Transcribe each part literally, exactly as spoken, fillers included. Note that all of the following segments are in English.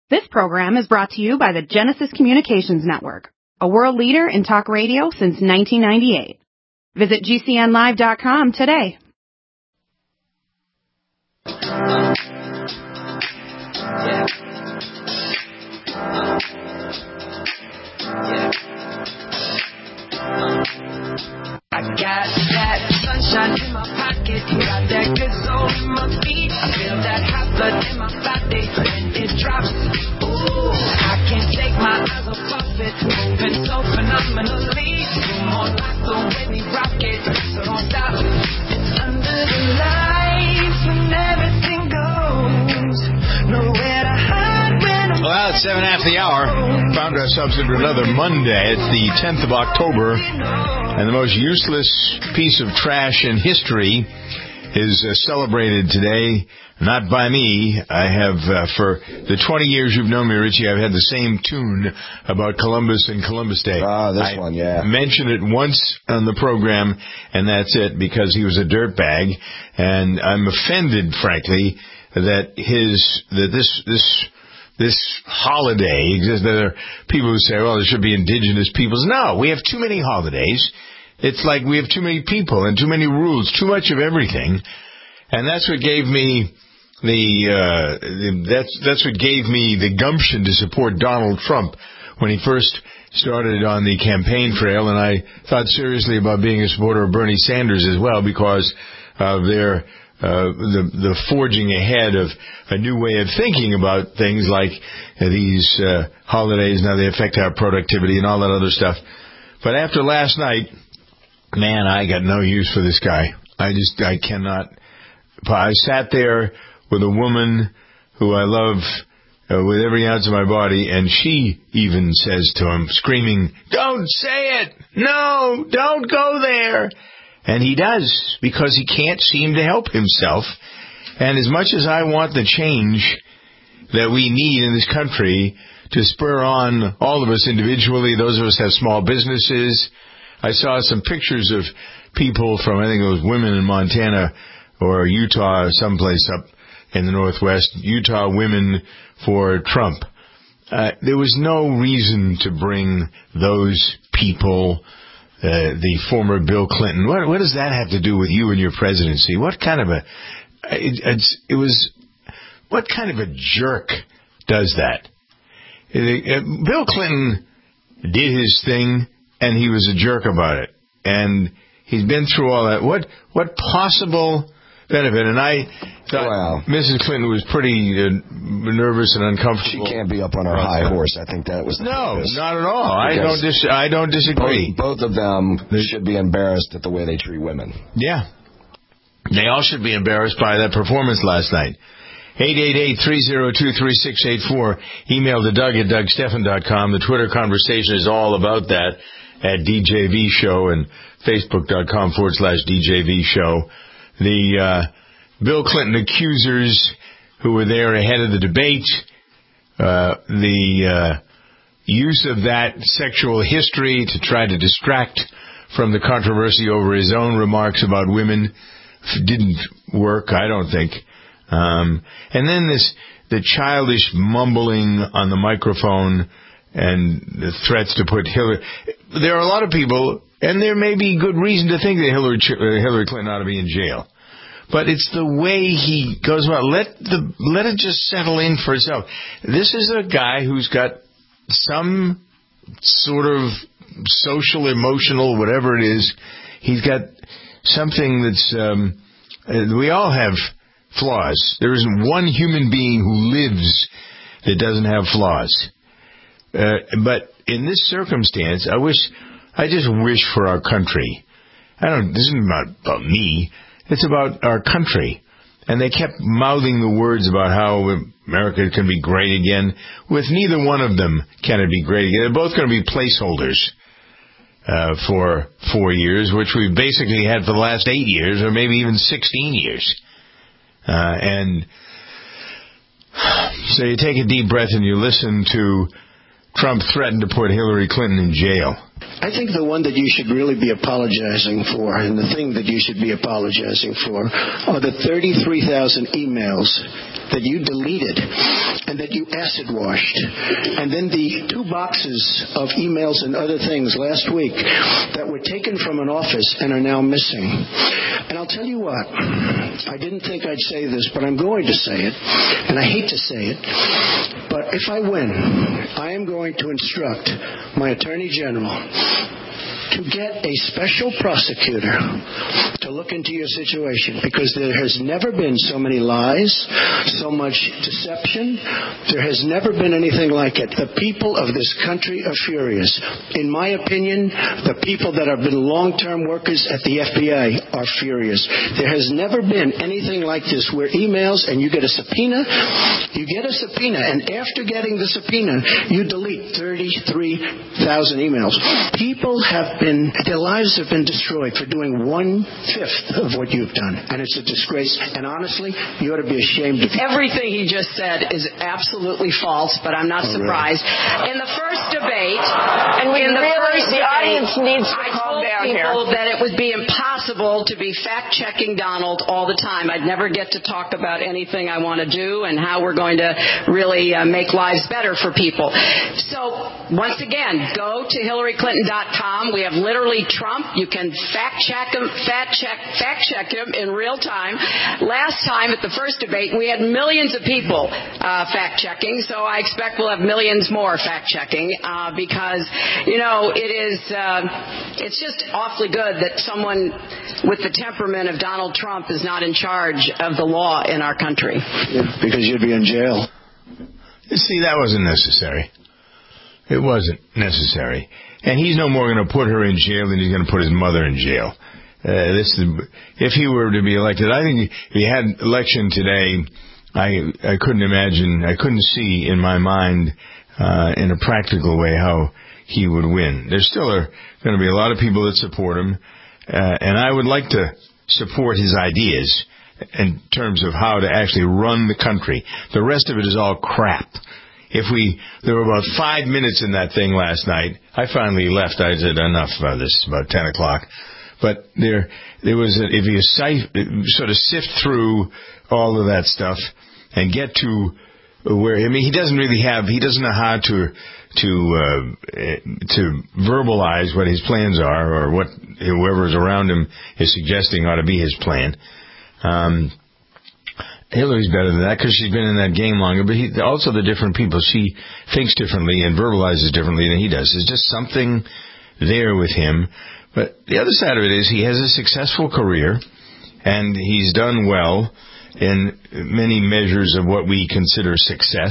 This program is brought to you by the Genesis Communications Network, a world leader in talk radio since nineteen ninety-eight. Visit G C N live dot com today. Yeah. Yeah. I got that sunshine in my pocket, got that good soul in my feet. I feel that hot blood in my body when it drops. Ooh, I can't take my eyes off of it, moving so phenomenally. You're more like the way we rock it, so don't stop. It's under the lights when everything goes, nowhere to hide when I'm. Well, it's seven after the hour. Found ourselves into another Monday. It's the tenth of October. And the most useless piece of trash in history is uh, celebrated today, not by me. I have, uh, for the twenty years you've known me, Richie, I've had the same tune about Columbus and Columbus Day. Ah, this I one, yeah. mentioned it once on the program, and that's it, because he was a dirtbag. And I'm offended, frankly, that his, that this, this, this holiday exists. There are people who say, well, there should be indigenous peoples. No, we have too many holidays. It's like we have too many people and too many rules, too much of everything. And that's what gave me the, uh, that's, that's what gave me the gumption to support Donald Trump when he first started on the campaign trail. And I thought seriously about being a supporter of Bernie Sanders as well, because of their, uh, the, the forging ahead of a new way of thinking about things like uh, these, uh, holidays, now they affect our productivity and all that other stuff. But after last night, man, I got no use for this guy. I just, I cannot. I sat there with a woman who I love uh, with every ounce of my body, and she even says to him, screaming, "Don't say it! No, don't go there!" And he does, because he can't seem to help himself. And as much as I want the change that we need in this country to spur on all of us individually, those of us have small businesses. I saw some pictures of people from, I think it was women in Montana or Utah, someplace up in the Northwest, Utah women for Trump. Uh, there was no reason to bring those people, uh, the former Bill Clinton. What, what does that have to do with you and your presidency? What kind of a, it, it's, it was, what kind of a jerk does that? It, uh, Bill Clinton did his thing, and he was a jerk about it. And he's been through all that. What what possible benefit? And I thought well, Missus Clinton was pretty uh, nervous and uncomfortable. She can't be up on her high horse. I think that was the No, purpose. not at all. I don't dis- I don't disagree. Both, both of them should be embarrassed at the way they treat women. Yeah. They all should be embarrassed by that performance last night. eight eight eight, three oh two, three six eight four. Email to Doug at Doug Stephan dot com. The Twitter conversation is all about that at D J V Show and Facebook.com forward slash DJV Show. The uh, Bill Clinton accusers who were there ahead of the debate, uh, the uh, use of that sexual history to try to distract from the controversy over his own remarks about women didn't work, I don't think. Um, and then this, the childish mumbling on the microphone and the threats to put Hillary. There are a lot of people, and there may be good reason to think that Hillary, Hillary Clinton ought to be in jail. But it's the way he goes about. Let the let it just settle in for itself. This is a guy who's got some sort of social, emotional, whatever it is. He's got something that's. Um, we all have flaws. There isn't one human being who lives that doesn't have flaws. Uh, but in this circumstance, I wish, I just wish for our country. I don't. This isn't about, about me. It's about our country. And they kept mouthing the words about how America can be great again. With neither one of them can it be great again. They're both going to be placeholders uh, for four years, which we've basically had for the last eight years, or maybe even sixteen years. Uh, and so you take a deep breath and you listen to Trump threatened to put Hillary Clinton in jail. I think the one that you should really be apologizing for, and the thing that you should be apologizing for, are the thirty-three thousand emails that you deleted and that you acid washed. And then the two boxes of emails and other things last week that were taken from an office and are now missing. And I'll tell you what, I didn't think I'd say this, but I'm going to say it, and I hate to say it, but if I win, I am going to instruct my Attorney General to get a special prosecutor to look into your situation, because there has never been so many lies, so much deception. There has never been anything like it. The people of this country are furious. In my opinion, the people that have been long-term workers at the F B I are furious. There has never been anything like this, where emails and you get a subpoena, you get a subpoena, and after getting the subpoena, you delete thirty-three thousand emails. People have been, their lives have been destroyed for doing one-fifth of what you've done. And it's a disgrace. And honestly, you ought to be ashamed of everything he just said is absolutely false, but I'm not oh, surprised. Really? In the first debate, and we in the really, first the debate, audience needs to I calm told down people here. that it would be impossible to be fact-checking Donald all the time. I'd never get to talk about anything I want to do and how we're going to really uh, make lives better for people. So, once again, go to Hillary Clinton dot com. We have literally Trump. You can fact-check him, fact-check, fact-check him in real time. Last time at the first debate, we had millions of people uh, fact-checking, so I expect we'll have millions more fact-checking uh, because, you know, it is, uh, it's just awfully good that someone with the temperament of Donald Trump is not in charge of the law in our country. Yeah, because you'd be in jail. You see, that wasn't necessary. It wasn't necessary. And he's no more going to put her in jail than he's going to put his mother in jail. Uh, this is, if he were to be elected, I think if he had election today, I I couldn't imagine, I couldn't see in my mind uh, in a practical way how he would win. There still are going to be a lot of people that support him, uh, and I would like to support his ideas in terms of how to actually run the country. The rest of it is all crap. If we, there were about five minutes in that thing last night. I finally left. I said enough about this, about ten o'clock. But there, there was, a, if you sort of sift through all of that stuff and get to where, I mean, he doesn't really have, he doesn't know how to, to, uh, to verbalize what his plans are or what whoever's around him is suggesting ought to be his plan. Um, Hillary's better than that because she's been in that game longer, but he, also the different people. She thinks differently and verbalizes differently than he does. There's just something there with him. But the other side of it is he has a successful career, and he's done well in many measures of what we consider success.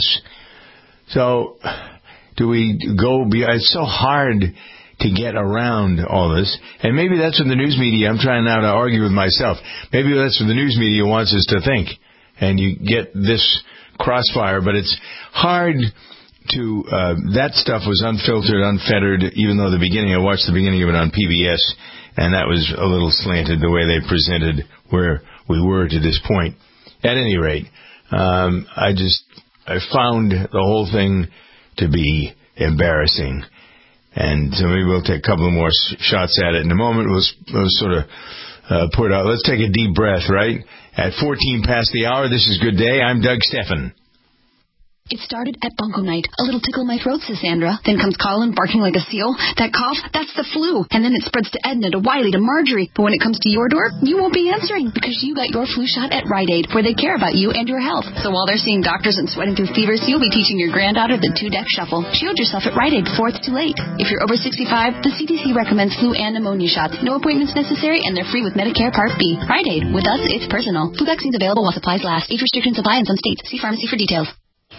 So do we go be it's so hard to get around all this. And maybe that's what the news media, I'm trying now to argue with myself, maybe that's what the news media wants us to think. And you get this crossfire, but it's hard to, uh, that stuff was unfiltered, unfettered, even though the beginning, I watched the beginning of it on P B S, and that was a little slanted the way they presented where we were to this point. At any rate, um, I just, I found the whole thing to be embarrassing. And so maybe we'll take a couple of more shots at it in a moment. We'll, we'll sort of uh, put out, let's take a deep breath, right? At fourteen past the hour, this is Good Day. I'm Doug Steffen. It started at Bunko Night. A little tickle in my throat, says Sandra. Then comes Colin barking like a seal. That cough, that's the flu. And then it spreads to Edna, to Wiley, to Marjorie. But when it comes to your door, you won't be answering because you got your flu shot at Rite Aid, where they care about you and your health. So while they're seeing doctors and sweating through fevers, you'll be teaching your granddaughter the two-deck shuffle. Shield yourself at Rite Aid before it's too late. If you're over sixty-five, the C D C recommends flu and pneumonia shots. No appointments necessary, and they're free with Medicare Part B. Rite Aid. With us, it's personal. Flu vaccines available while supplies last. Age restrictions apply in some states. See pharmacy for details.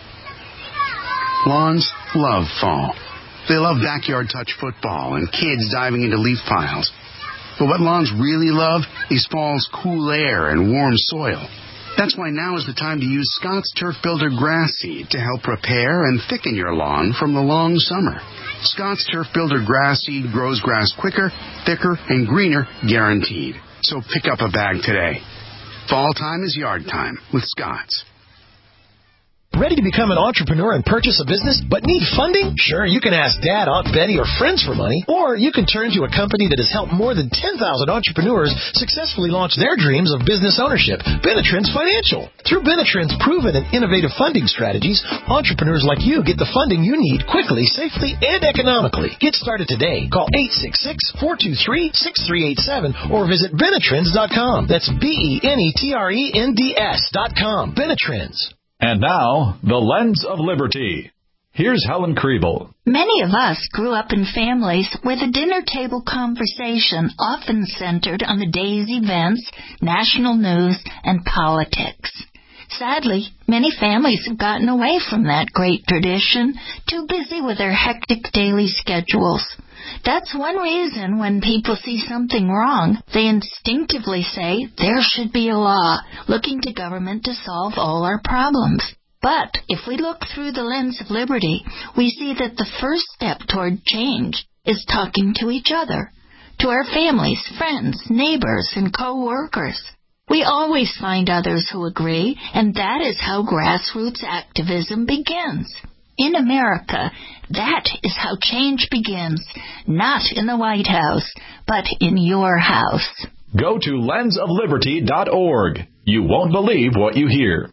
Lawns love fall. They love backyard touch football and kids diving into leaf piles. But what lawns really love is fall's cool air and warm soil. That's why now is the time to use Scott's Turf Builder grass seed to help prepare and thicken your lawn from the long summer. Scott's Turf Builder grass seed grows grass quicker, thicker, and greener, guaranteed. So pick up a bag today. Fall time is yard time with Scott's. Ready to become an entrepreneur and purchase a business, but need funding? Sure, you can ask Dad, Aunt Betty, or friends for money. Or you can turn to a company that has helped more than ten thousand entrepreneurs successfully launch their dreams of business ownership, Benetrends Financial. Through Benetrends' proven and innovative funding strategies, entrepreneurs like you get the funding you need quickly, safely, and economically. Get started today. Call eight six six, four two three, six three eight seven or visit Benetrends dot com. That's B E N E T R E N D S dot com. Benetrends. And now, the Lens of Liberty. Here's Helen Kriebel. Many of us grew up in families where the dinner table conversation often centered on the day's events, national news, and politics. Sadly, many families have gotten away from that great tradition, too busy with their hectic daily schedules. That's one reason when people see something wrong, they instinctively say there should be a law, looking to government to solve all our problems. But if we look through the lens of liberty, we see that the first step toward change is talking to each other, to our families, friends, neighbors, and co-workers. We always find others who agree, and that is how grassroots activism begins. In America, that is how change begins, not in the White House, but in your house. Go to lens of liberty dot org. You won't believe what you hear.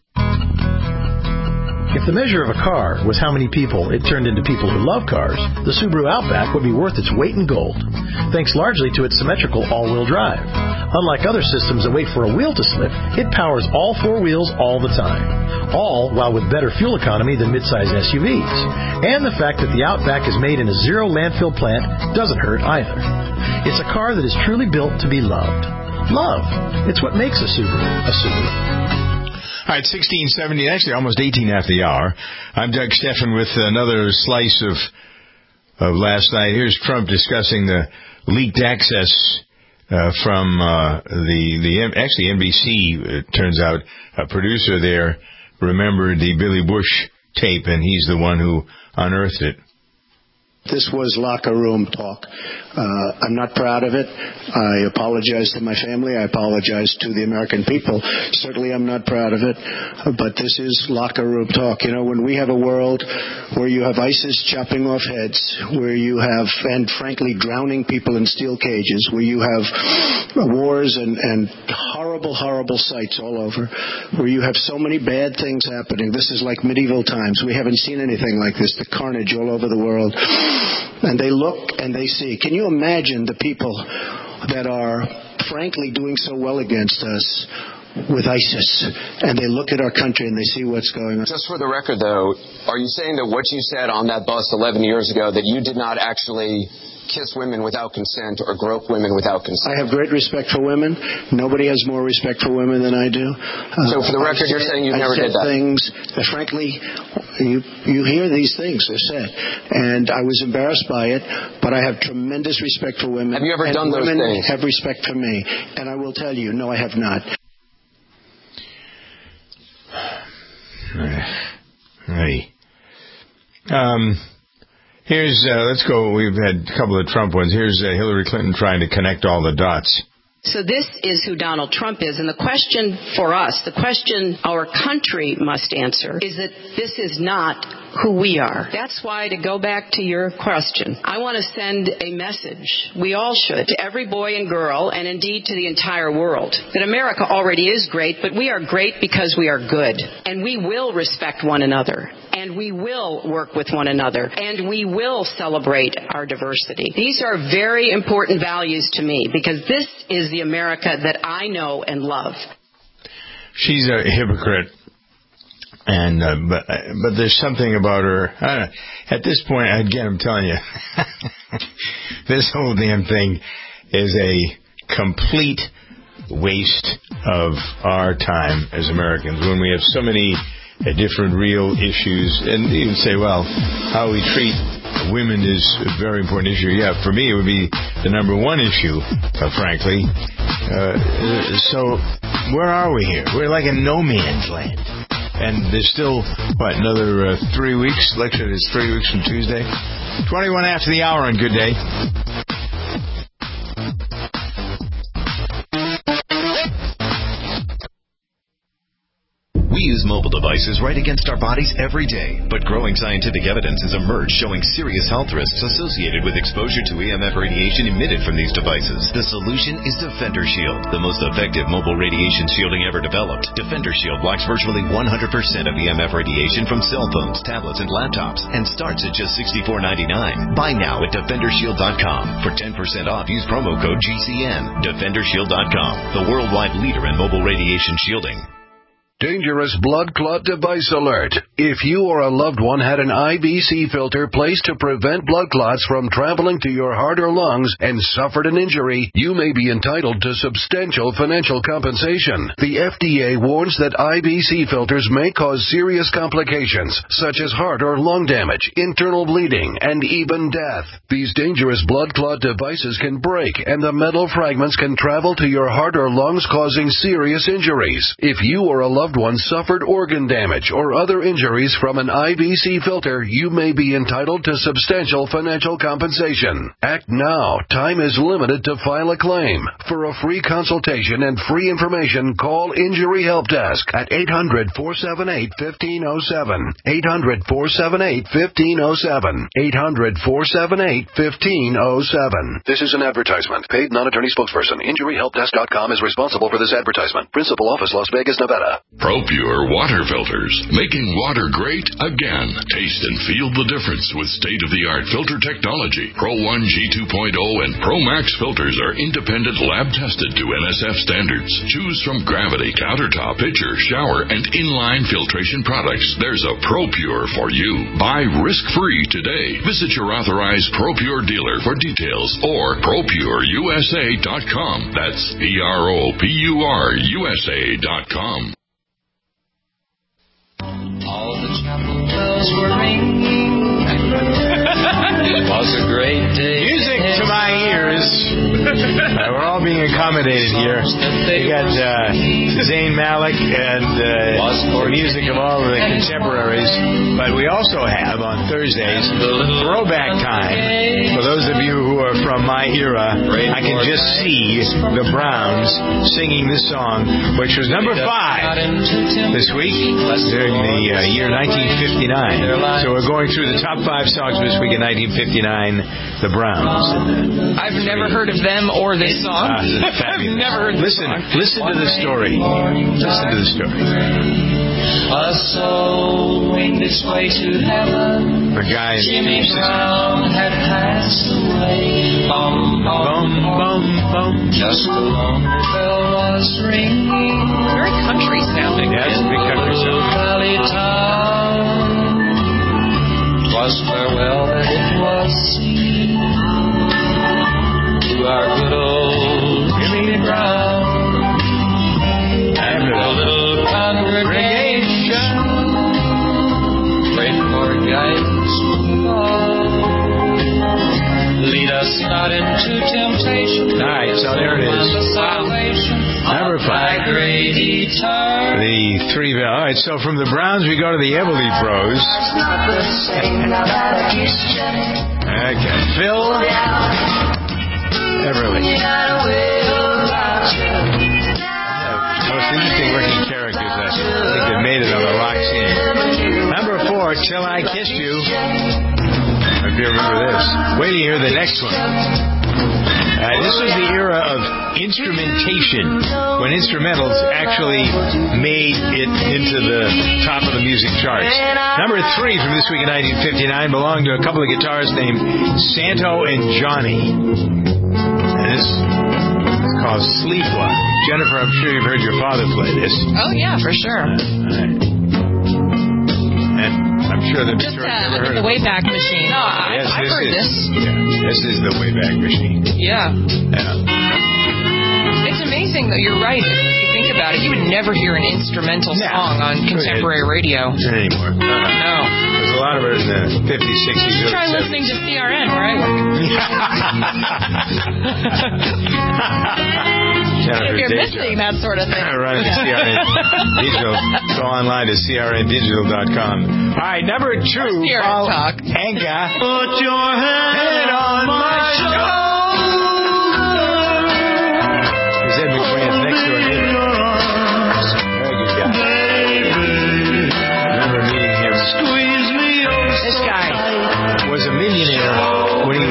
If the measure of a car was how many people it turned into people who love cars, the Subaru Outback would be worth its weight in gold, thanks largely to its symmetrical all-wheel drive. Unlike other systems that wait for a wheel to slip, it powers all four wheels all the time, all while with better fuel economy than midsize S U Vs. And the fact that the Outback is made in a zero landfill plant doesn't hurt either. It's a car that is truly built to be loved. Love. It's what makes a Subaru a Subaru. All right, sixteen seventy, actually almost eighteen after the hour. I'm Doug Steffen with another slice of of last night. Here's Trump discussing the leaked access uh, from uh, the, the actually N B C, it turns out, a producer there remembered the Billy Bush tape, and he's the one who unearthed it. This was locker room talk. Uh, I'm not proud of it. I apologize to my family. I apologize to the American people. Certainly I'm not proud of it. But this is locker room talk. You know, when we have a world where you have ISIS chopping off heads, where you have, and frankly, drowning people in steel cages, where you have wars and, and horrible, horrible sights all over, where you have so many bad things happening. This is like medieval times. We haven't seen anything like this, the carnage all over the world. And they look and they see. Can you imagine the people that are, frankly, doing so well against us with ISIS? And they look at our country and they see what's going on. Just for the record, though, are you saying that what you said on that bus eleven years ago, that you did not actually kiss women without consent or grope women without consent? I have great respect for women. Nobody has more respect for women than I do. Uh, so for the record, said, you're saying you I never said did that? Things that, frankly, you you hear these things they're said, and I was embarrassed by it. But I have tremendous respect for women. Have you ever and done those women things? Have respect for me, and I will tell you, no, I have not. Hey, um. Here's, uh, let's go, we've had a couple of Trump ones. Here's uh, Hillary Clinton trying to connect all the dots. So this is who Donald Trump is. And the question for us, the question our country must answer, is that this is not who we are. That's why, to go back to your question, I want to send a message, we all should, to every boy and girl, and indeed to the entire world, that America already is great, but we are great because we are good. And we will respect one another. And we will work with one another. And we will celebrate our diversity. These are very important values to me, because this is the America that I know and love. She's a hypocrite. And uh, but but there's something about her. I don't know. At this point, again, I'm telling you, this whole damn thing is a complete waste of our time as Americans when we have so many uh, different real issues. And you can say, well, how we treat women is a very important issue. Yeah, for me, it would be the number one issue, uh, frankly. Uh, so where are we here? We're like in no man's land. And there's still, what, another uh, three weeks? Election is three weeks from Tuesday. twenty-one after the hour on Good Day. We use mobile devices devices right against our bodies every day, but growing scientific evidence has emerged showing serious health risks associated with exposure to E M F radiation emitted from these devices. The solution is Defender Shield, the most effective mobile radiation shielding ever developed. Defender Shield blocks virtually one hundred percent of E M F radiation from cell phones, tablets, and laptops, and starts at just sixty-four ninety-nine. Buy now at defender shield dot com. For ten percent off, use promo code G C N. defender shield dot com, the worldwide leader in mobile radiation shielding. Dangerous blood clot device alert. If you or a loved one had an I V C filter placed to prevent blood clots from traveling to your heart or lungs and suffered an injury, you may be entitled to substantial financial compensation. The F D A warns that I V C filters may cause serious complications, such as heart or lung damage, internal bleeding, and even death. These dangerous blood clot devices can break, and the metal fragments can travel to your heart or lungs, causing serious injuries. If you or a loved one suffered organ damage or other injuries from an I V C filter, you may be entitled to substantial financial compensation. Act now. Time is limited to file a claim. For a free consultation and free information, call Injury Help Desk at eight hundred, four seven eight, one five zero seven. eight hundred, four seven eight, one five zero seven. eight hundred, four seven eight, one five zero seven. This is an advertisement. Paid non-attorney spokesperson. Injury Help Desk dot com is responsible for this advertisement. Principal office, Las Vegas, Nevada. ProPure water filters, making water great again. Taste and feel the difference with state-of-the-art filter technology. Pro one G two point oh and Pro Max filters are independent lab-tested to N S F standards. Choose from Gravity, Countertop, Pitcher, Shower, and Inline filtration products. There's a ProPure for you. Buy risk-free today. Visit your authorized ProPure dealer for details or pro pure U S A dot com. That's P R O P U R U S A dot com. All the chapel bells were ringing. It was a great day. Music to my ears. uh, we're all being accommodated here. We got uh, Zayn Malik and uh, the music of all of the contemporaries. But we also have on Thursdays throwback time. For those of you who are from my era, I can just see the Browns singing this song, which was number five this week during the uh, year nineteen fifty-nine. So we're going through the top five songs this week in nineteen fifty-nine, the Browns. I've never heard of them or this song. Ah, I've never heard this listen, song. Listen to the story. Listen to the story. A soul winged its way to heaven. The guy Jimmy Brown had passed away. Bum, bum, bum, bum. Just a lonely bell was ringing. Very country sounding. Yeah, it's a big country sounding. Valley town. 'Twas farewell that it was seen to our good old Jimmy Brown and the little congregation. Pray for guidance from God. Lead us not into temptation. All right, so there it is. Number five. The three. All right, so from the Browns we go to the Everly Bros. Okay, Phil Everly. Most interesting working characters I think that made it on the rock scene. Number four, Till I Kissed You. If you remember this. Wait to hear the next one. Uh, this was the era of instrumentation, when instrumentals actually made it into the top of the music charts. Number three from this week in nineteen fifty-nine belonged to a couple of guitarists named Santo and Johnny. And this is called Sleepwalk. Jennifer, I'm sure you've heard your father play this. Oh, yeah, for sure. And I'm sure that Just Victoria's uh, never heard the of it. Wayback Machine. No, I, Yes, I've this heard is, this. Yeah, this is the Wayback Machine. Yeah. Yeah. It's amazing, though. You're right. If you think about it, you would never hear an instrumental No. song on contemporary radio. Not anymore. No. No. There's a lot of it in the fifties, sixties, Just try early listening to C R N where I work. Jennifer If you're Deja. missing that sort of thing. Run to C R N Digital. Go online to C R N digital dot com. All right, number two, Paul Anka. Put your head on my shoulder. Is Ed McMahon's next door neighbor? Very good guy.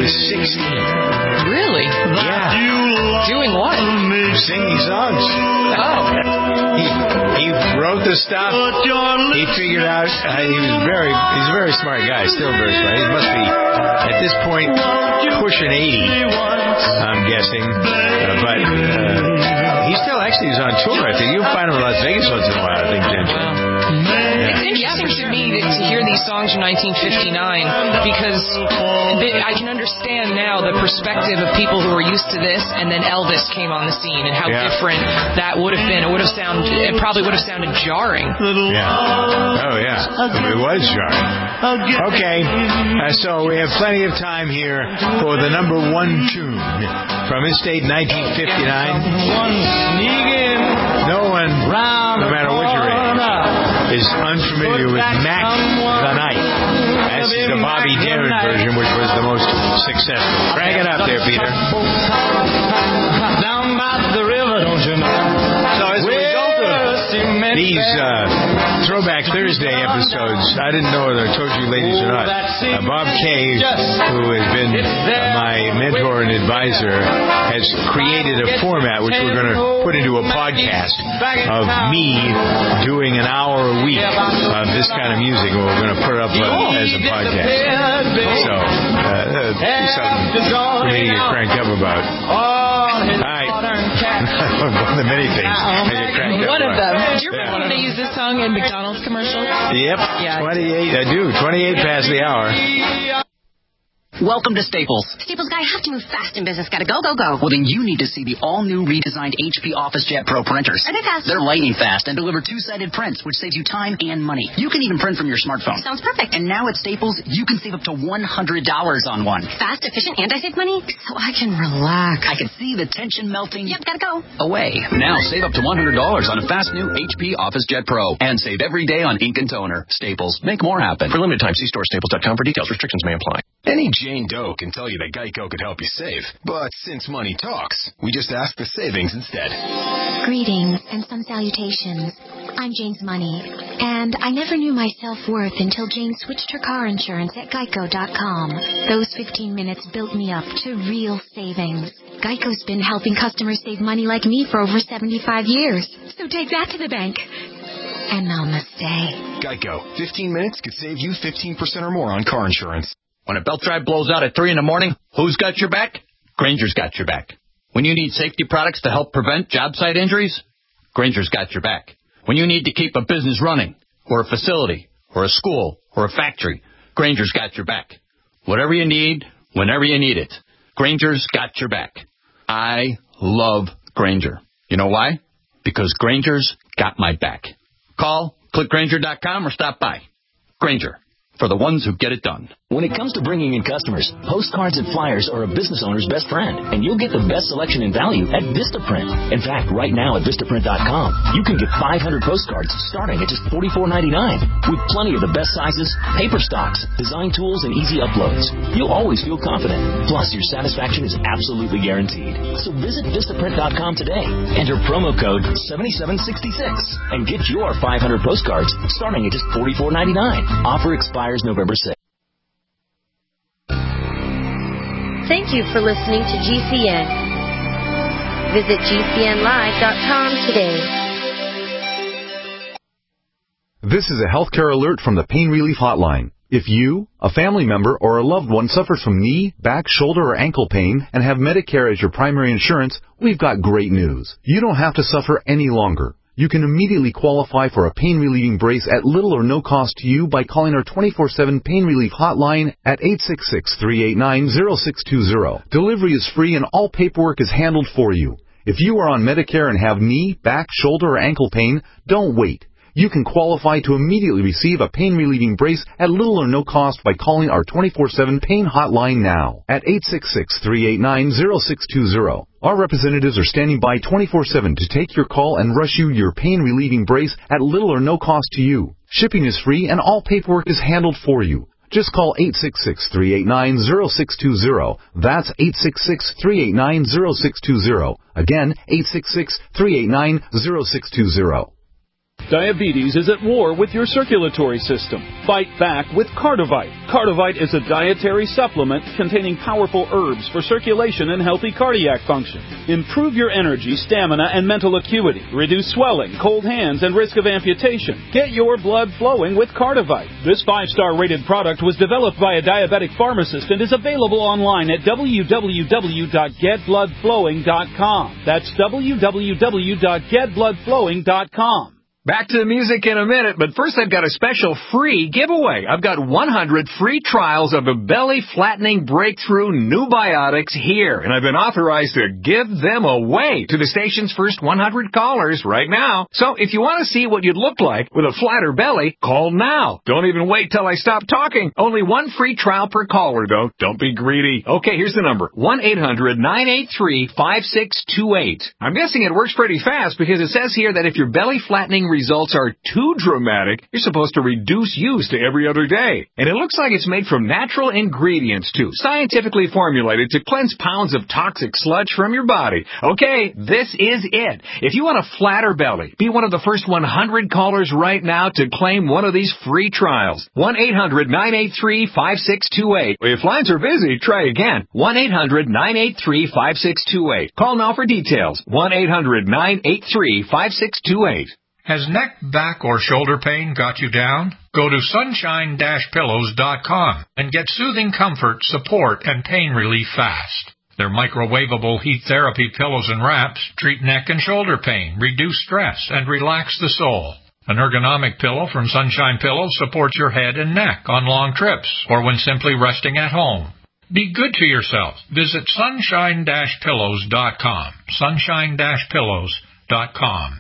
was sixteen. Really? Yeah. Doing what? Singing songs. Oh. He, he wrote the stuff. He figured out, uh, he was very, he's a very smart guy, still very smart. He must be, at this point, pushing eighty, I'm guessing. Uh, but uh, he still actually is on tour, I think. You'll find him in Las Vegas once in a while, I think, Ginger. It's interesting to me to, to hear these songs from nineteen fifty-nine because th- I can understand now the perspective of people who were used to this, and then Elvis came on the scene, and how Yeah. different that would have been. It would have sounded, it probably would have sounded jarring. Yeah. Oh, yeah. It was jarring. Okay. Uh, so we have plenty of time here for the number one tune from his date, nineteen fifty-nine. No one, no matter what your age, is unfamiliar with Mac the Knife. That's the Bobby Darin version, which was the most successful. Crank it up there, Peter. Down by the river, don't you know? So as a result of these uh, Throwback Thursday episodes, I didn't know whether I told you ladies or not, uh, Bob Kay, who has been uh, my mentor and advisor, has created a format which we're going to put into a podcast of me doing an hour a week of this kind of music, and we're going to put it up uh, as a podcast. So, uh, that'd be something for me to get cranked up about. All right. One of the many things I get cranked up One of about. them. Do you remember when they used this song in McDonald's commercials? Yep. Yeah. twenty-eight. I do. twenty-eight past the hour. Welcome to Staples. Staples guy, I have to move fast in business. Gotta go, go, go. Well, then you need to see the all-new redesigned H P OfficeJet Pro printers. Are they fast? They're lightning fast and deliver two-sided prints, which saves you time and money. You can even print from your smartphone. Sounds perfect. And now at Staples, you can save up to one hundred dollars on one. Fast, efficient, and I save money, so I can relax. I can see the tension melting Yep, gotta go. away. Now save up to one hundred dollars on a fast new H P OfficeJet Pro. And save every day on ink and toner. Staples. Make more happen. For limited time, see store staples dot com for details. Restrictions may apply. Any Jane Doe can tell you that Geico could help you save. But since money talks, we just ask for savings instead. Greetings and some salutations. I'm Jane's Money, and I never knew my self-worth until Jane switched her car insurance at geico dot com. Those fifteen minutes built me up to real savings. Geico's been helping customers save money like me for over seventy-five years. So take that to the bank. And namaste. Geico. fifteen minutes could save you fifteen percent or more on car insurance. When a belt drive blows out at three in the morning, who's got your back? Granger's got your back. When you need safety products to help prevent job site injuries, Granger's got your back. When you need to keep a business running, or a facility, or a school, or a factory, Granger's got your back. Whatever you need, whenever you need it, Granger's got your back. I love Granger. You know why? Because Granger's got my back. Call, click Granger dot com, or stop by. Granger, for the ones who get it done. When it comes to bringing in customers, postcards and flyers are a business owner's best friend, and you'll get the best selection and value at Vistaprint. In fact, right now at Vistaprint dot com, you can get five hundred postcards starting at just forty-four ninety-nine, with plenty of the best sizes, paper stocks, design tools, and easy uploads. You'll always feel confident. Plus, your satisfaction is absolutely guaranteed. So visit Vistaprint dot com today, enter promo code seventy-seven sixty-six, and get your five hundred postcards starting at just forty-four ninety-nine. Offer expires November sixth. Thank you for listening to G C N. Visit G C N live dot com today. This is a healthcare alert from the Pain Relief Hotline. If you, a family member, or a loved one suffers from knee, back, shoulder, or ankle pain and have Medicare as your primary insurance, we've got great news. You don't have to suffer any longer. You can immediately qualify for a pain-relieving brace at little or no cost to you by calling our twenty-four seven Pain Relief Hotline at eight six six, three eight nine, zero six two zero. Delivery is free and all paperwork is handled for you. If you are on Medicare and have knee, back, shoulder, or ankle pain, don't wait. You can qualify to immediately receive a pain-relieving brace at little or no cost by calling our twenty-four seven Pain Hotline now at eight six six, three eight nine, zero six two zero. Our representatives are standing by twenty-four seven to take your call and rush you your pain-relieving brace at little or no cost to you. Shipping is free and all paperwork is handled for you. Just call eight six six, three eight nine, zero six two zero. That's eight six six, three eight nine, zero six two zero. Again, eight six six, three eight nine, zero six two zero. Diabetes is at war with your circulatory system. Fight back with Cardivite. Cardivite is a dietary supplement containing powerful herbs for circulation and healthy cardiac function. Improve your energy, stamina, and mental acuity. Reduce swelling, cold hands, and risk of amputation. Get your blood flowing with Cardivite. This five-star rated product was developed by a diabetic pharmacist and is available online at w w w dot get blood flowing dot com. That's w w w dot get blood flowing dot com. Back to the music in a minute, but first I've got a special free giveaway. I've got one hundred free trials of a belly-flattening breakthrough New Biotics here, and I've been authorized to give them away to the station's first one hundred callers right now. So if you want to see what you'd look like with a flatter belly, call now. Don't even wait till I stop talking. Only one free trial per caller, though. Don't be greedy. Okay, here's the number. one eight hundred nine eight three five six two eight. I'm guessing it works pretty fast because it says here that if your belly-flattening results are too dramatic, you're supposed to reduce use to every other day. And it looks like it's made from natural ingredients, too, scientifically formulated to cleanse pounds of toxic sludge from your body. Okay, this is it. If you want a flatter belly, be one of the first one hundred callers right now to claim one of these free trials. one eight hundred nine eight three five six two eight. If lines are busy, try again. one eight hundred nine eight three five six two eight. Call now for details. one eight hundred nine eight three five six two eight. Has neck, back, or shoulder pain got you down? Go to sunshine dash pillows dot com and get soothing comfort, support, and pain relief fast. Their microwavable heat therapy pillows and wraps treat neck and shoulder pain, reduce stress, and relax the soul. An ergonomic pillow from Sunshine Pillows supports your head and neck on long trips or when simply resting at home. Be good to yourself. Visit sunshine dash pillows dot com. sunshine dash pillows dot com.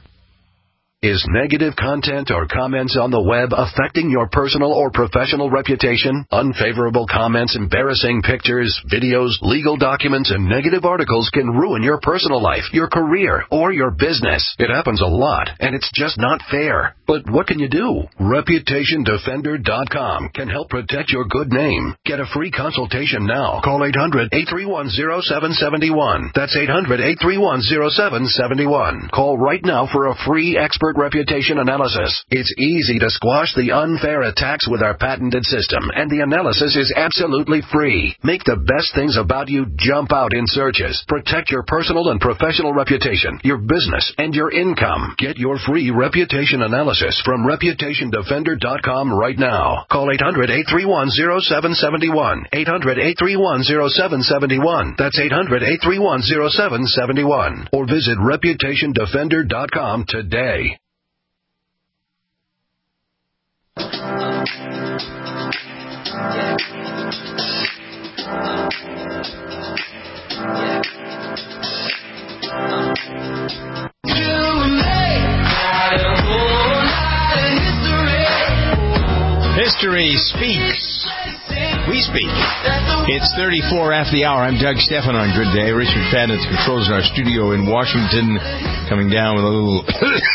Is negative content or comments on the web affecting your personal or professional reputation? Unfavorable comments, embarrassing pictures, videos, legal documents, and negative articles can ruin your personal life, your career, or your business. It happens a lot, and it's just not fair. But what can you do? reputation defender dot com can help protect your good name. Get a free consultation now. Call eight hundred eight three one zero seven seven one. That's eight hundred eight three one zero seven seven one. Call right now for a free expert reputation analysis. It's easy to squash the unfair attacks with our patented system, and the analysis is absolutely free. Make the best things about you jump out in searches. Protect your personal and professional reputation, your business, and your income. Get your free reputation analysis from reputation defender dot com right now. Call eight hundred eight three one zero seven seven one. eight hundred eight three one zero seven seven one. That's eight hundred eight three one zero seven seven one. Or visit reputation defender dot com today. History speaks. We speak. It's thirty-four after the hour. I'm Doug Stephan on Good Day. Richard Fadden controls in our studio in Washington, coming down with a little...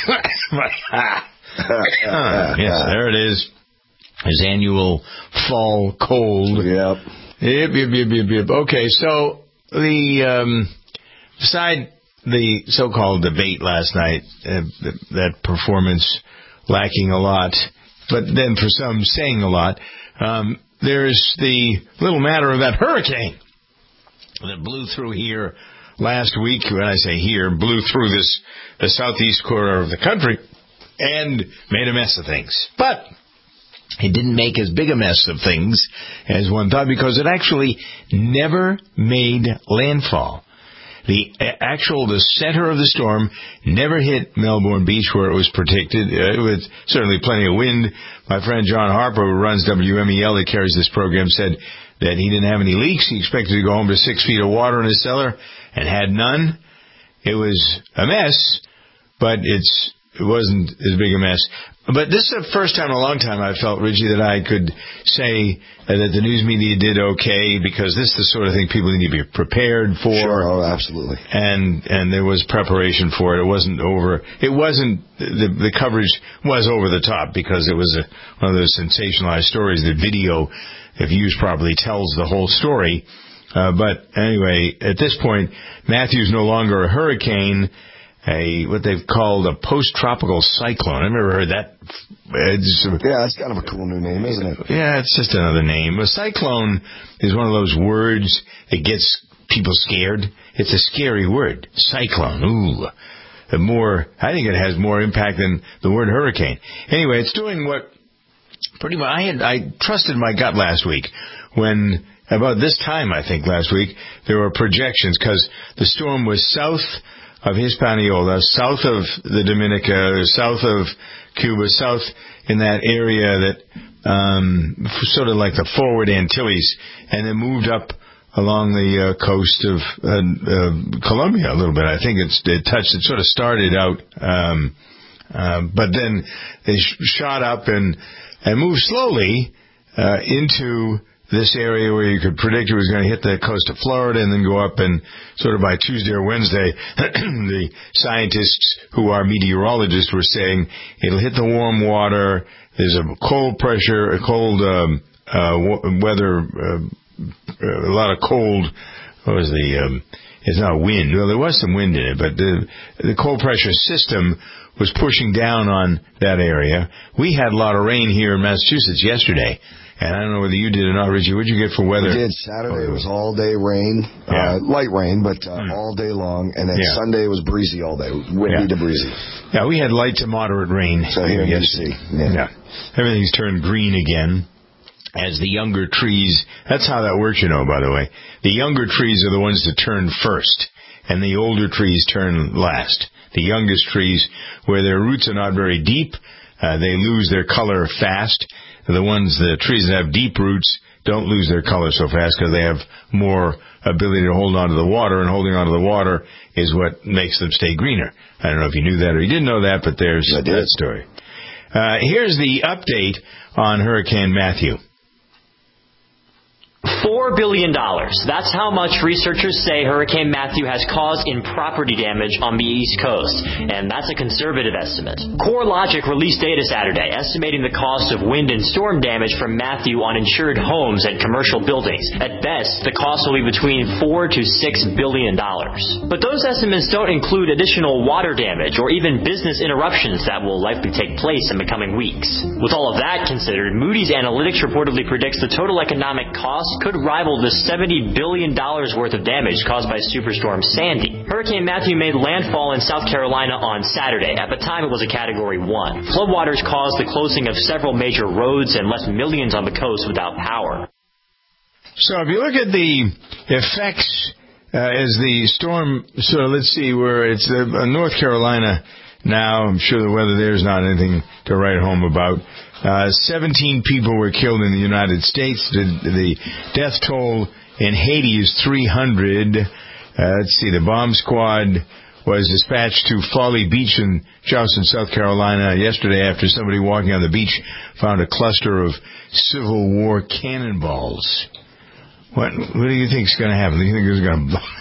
yes, there it is. His annual fall cold. Yep. Yep, yep, yep, yep, yep. Okay, so the um, beside the so-called debate last night, uh, that performance lacking a lot, but then for some saying a lot, um, there's the little matter of that hurricane that blew through here last week. When I say here, blew through this the southeast corner of the country and made a mess of things. But it didn't make as big a mess of things as one thought, because it actually never made landfall. The actual, the center of the storm never hit Melbourne Beach where it was predicted. Uh, it was certainly plenty of wind. My friend John Harper, who runs W M E L, that carries this program, said that he didn't have any leaks. He expected to go home to six feet of water in his cellar and had none. It was a mess, but it's it wasn't as big a mess. But this is the first time in a long time I felt, Reggie, that I could say uh, that the news media did okay, because this is the sort of thing people need to be prepared for. Sure, oh, absolutely. And and there was preparation for it. It wasn't over. It wasn't the the coverage was over the top, because it was a, one of those sensationalized stories. The video, if used properly, tells the whole story. Uh, but anyway, at this point, Matthew's no longer a hurricane. a what they've called a post-tropical cyclone. I've never heard that. It's, yeah, that's kind of a cool new name, isn't it? Yeah, it's just another name. A cyclone is one of those words that gets people scared. It's a scary word. Cyclone. Ooh. The more, I think it has more impact than the word hurricane. Anyway, it's doing what pretty much, I had, I trusted my gut last week when, about this time, I think, last week, there were projections because the storm was south of Hispaniola, south of the Dominica, south of Cuba, south in that area that, um, sort of like the forward Antilles, and then moved up along the uh, coast of uh, uh, Colombia a little bit. I think it's, it touched, it sort of started out, um, uh, but then they sh- shot up and, and moved slowly uh, into this area where you could predict it was going to hit the coast of Florida and then go up, and sort of by Tuesday or Wednesday, the scientists who are meteorologists were saying it'll hit the warm water. There's a cold pressure, a cold um, uh, weather, uh, a lot of cold. What was the? Um, it's not wind. Well, there was some wind in it, but the the cold pressure system was pushing down on that area. We had a lot of rain here in Massachusetts yesterday. And I don't know whether you did or not, Richie. What did you get for weather? We did. Saturday it was all day rain, yeah. uh, light rain, but uh, mm. all day long. And then yeah. Sunday was breezy all day, windy yeah. to breezy. Yeah, we had light to moderate rain. So here you see. Yeah. yeah. Everything's turned green again as the younger trees. That's how that works, you know, by the way. The younger trees are the ones that turn first, and the older trees turn last. The youngest trees, where their roots are not very deep, uh, they lose their color fast. The ones, the trees that have deep roots don't lose their color so fast because they have more ability to hold on to the water, and holding on to the water is what makes them stay greener. I don't know if you knew that or you didn't know that, but there's that story. Uh, here's the update on Hurricane Matthew. Four billion dollars. That's how much researchers say Hurricane Matthew has caused in property damage on the East Coast. And that's a conservative estimate. CoreLogic released data Saturday estimating the cost of wind and storm damage from Matthew on insured homes and commercial buildings. At best, the cost will be between four to six billion dollars. But those estimates don't include additional water damage or even business interruptions that will likely take place in the coming weeks. With all of that considered, Moody's Analytics reportedly predicts the total economic cost could rival the seventy billion dollars worth of damage caused by Superstorm Sandy. Hurricane Matthew made landfall in South Carolina on Saturday. At the time, it was a Category one. Floodwaters caused the closing of several major roads and left millions on the coast without power. So if you look at the effects uh, as the storm, so let's see where it's uh, North Carolina now. I'm sure the weather there is not anything to write home about. Uh, seventeen people were killed in the United States. The, the death toll in Haiti is three hundred. Uh, let's see, the bomb squad was dispatched to Folly Beach in Charleston, South Carolina yesterday after somebody walking on the beach found a cluster of Civil War cannonballs. What, what do you think is going to happen? Do you think it's going to blow?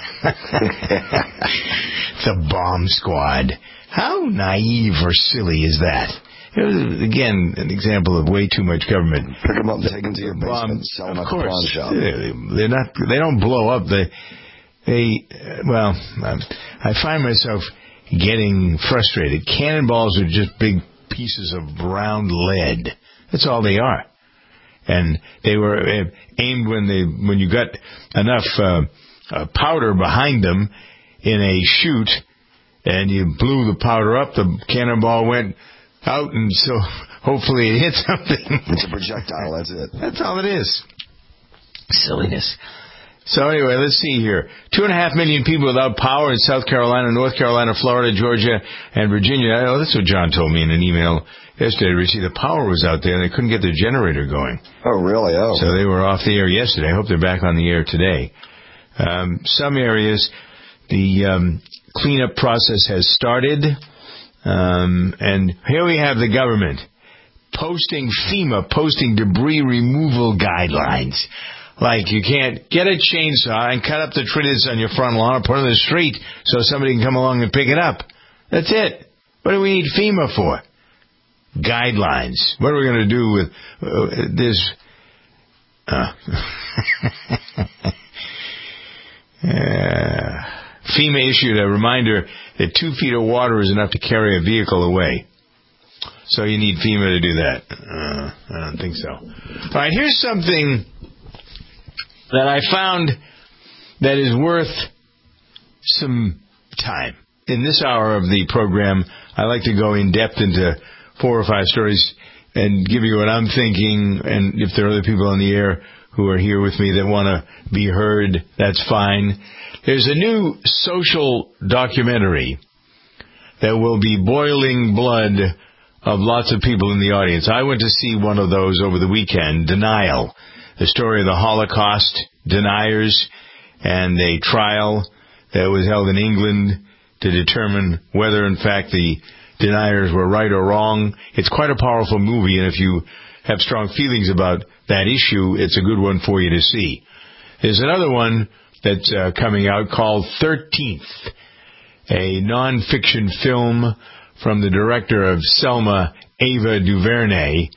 The bomb squad. How naive or silly is that? Again, an example of way too much government. Pick them up and take them to your basement and sell them at the pawn shop. They're not, they don't blow up. They, they, well, I find myself getting frustrated. Cannonballs are just big pieces of brown lead. That's all they are. And they were aimed when they, when you got enough uh, uh, powder behind them in a chute, and you blew the powder up, the cannonball went out, and so hopefully it hit something. It's a projectile, that's it. That's all it is. Silliness. So anyway, let's see here. Two and a half million people without power in South Carolina, North Carolina, Florida, Georgia, and Virginia. Oh, that's what John told me in an email yesterday. Richie, the power was out there, and they couldn't get their generator going. Oh, really? Oh. So they were off the air yesterday. I hope they're back on the air today. Um, some areas, the um, cleanup process has started. Um, and here we have the government posting FEMA, posting debris removal guidelines. Like you can't get a chainsaw and cut up the trees on your front lawn or put it in the street so somebody can come along and pick it up. That's it. What do we need FEMA for? Guidelines. What are we going to do with uh, this? Uh, uh, FEMA issued a reminder that two feet of water is enough to carry a vehicle away. So you need FEMA to do that. Uh, I don't think so. All right, here's something that I found that is worth some time. In this hour of the program, I like to go in depth into four or five stories and give you what I'm thinking, and if there are other people on the air who are here with me that want to be heard, that's fine. There's a new social documentary that will be boiling blood of lots of people in the audience. I went to see one of those over the weekend, Denial, the story of the Holocaust deniers and a trial that was held in England to determine whether, in fact, the deniers were right or wrong. It's quite a powerful movie, and if you have strong feelings about that issue, it's a good one for you to see. There's another one that's uh, coming out called thirteenth, a non-fiction film from the director of Selma, Ava DuVernay,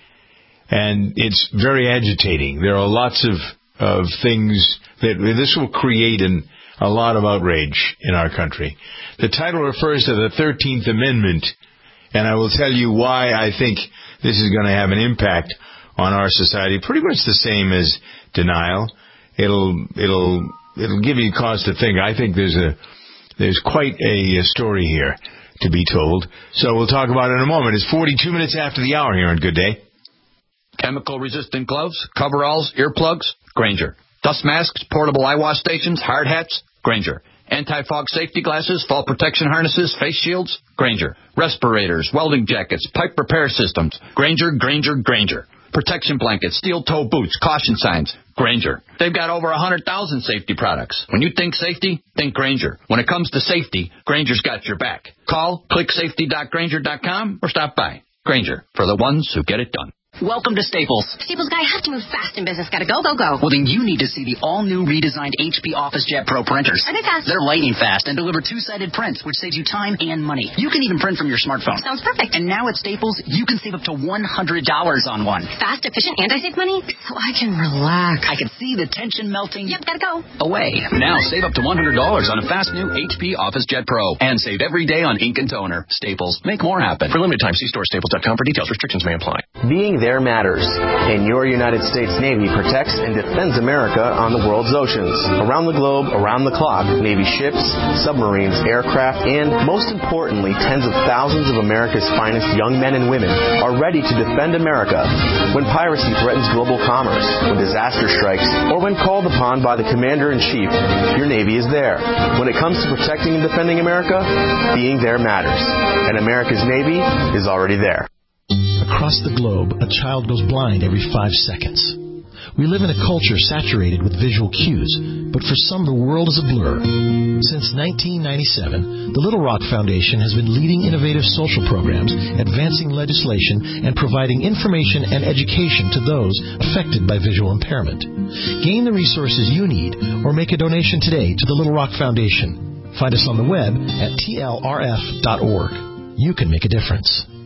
and it's very agitating. There are lots of, of things that this will create an, a lot of outrage in our country. The title refers to the thirteenth Amendment, and I will tell you why I think this is going to have an impact on our society, pretty much the same as denial. It'll it'll it'll give you cause to think. I think there's a there's quite a, a story here to be told. So we'll talk about it in a moment. It's forty-two minutes after the hour here on Good Day. Chemical-resistant gloves, coveralls, earplugs, Grainger. Dust masks, portable eye wash stations, hard hats, Grainger. Anti-fog safety glasses, fall protection harnesses, face shields, Grainger. Respirators, welding jackets, pipe repair systems, Grainger, Grainger, Grainger. Protection blankets, steel-toe boots, caution signs, Grainger. They've got over one hundred thousand safety products. When you think safety, think Grainger. When it comes to safety, Grainger's got your back. Call, click safety dot grainger dot com, or stop by. Grainger, for the ones who get it done. Welcome to Staples. Staples guy, I have to move fast in business. Gotta go, go, go. Well, then you need to see the all-new redesigned H P OfficeJet Pro printers. Are they fast? They're lightning fast and deliver two-sided prints, which saves you time and money. You can even print from your smartphone. Sounds perfect. And now at Staples, you can save up to one hundred dollars on one. Fast, efficient, and I save money, so I can relax. I can see the tension melting. Yep, gotta go. Away. Now save up to one hundred dollars on a fast new H P OfficeJet Pro. And save every day on ink and toner. Staples. Make more happen. For limited time, see store staples dot com for details. Restrictions may apply. Being there matters. And your United States Navy protects and defends America on the world's oceans. Around the globe, around the clock, Navy ships, submarines, aircraft, and, most importantly, tens of thousands of America's finest young men and women are ready to defend America when piracy threatens global commerce, when disaster strikes, or when called upon by the Commander-in-Chief. Your Navy is there. When it comes to protecting and defending America, being there matters. And America's Navy is already there. Across the globe, a child goes blind every five seconds. We live in a culture saturated with visual cues, but for some the world is a blur. Since nineteen ninety-seven, the Little Rock Foundation has been leading innovative social programs, advancing legislation, and providing information and education to those affected by visual impairment. Gain the resources you need or make a donation today to the Little Rock Foundation. Find us on the web at T L R F dot org. You can make a difference.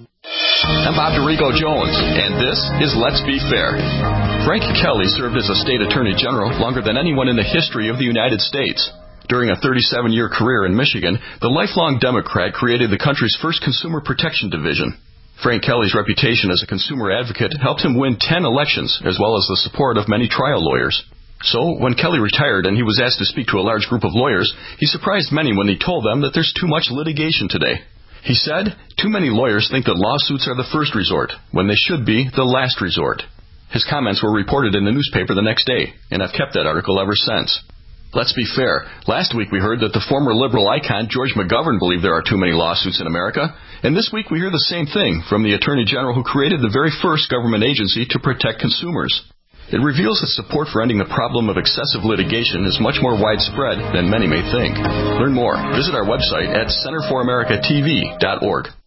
I'm Bob DeRico Jones, and this is Let's Be Fair. Frank Kelly served as a state attorney general longer than anyone in the history of the United States. During a thirty-seven-year career in Michigan, the lifelong Democrat created the country's first consumer protection division. Frank Kelly's reputation as a consumer advocate helped him win ten elections, as well as the support of many trial lawyers. So, when Kelly retired and he was asked to speak to a large group of lawyers, he surprised many when he told them that there's too much litigation today. He said, too many lawyers think that lawsuits are the first resort, when they should be the last resort. His comments were reported in the newspaper the next day, and I've kept that article ever since. Let's be fair. Last week we heard that the former liberal icon George McGovern believed there are too many lawsuits in America, and this week we hear the same thing from the Attorney General who created the very first government agency to protect consumers. It reveals that support for ending the problem of excessive litigation is much more widespread than many may think. Learn more. Visit our website at center for america t v dot org.